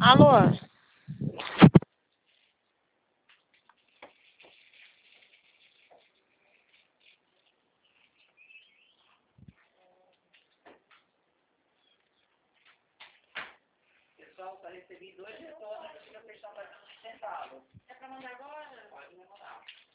Alô? Pessoal, só recebi 2 retornos aqui da pessoa fazendo um centavo. É pra mandar agora? Pode me mandar.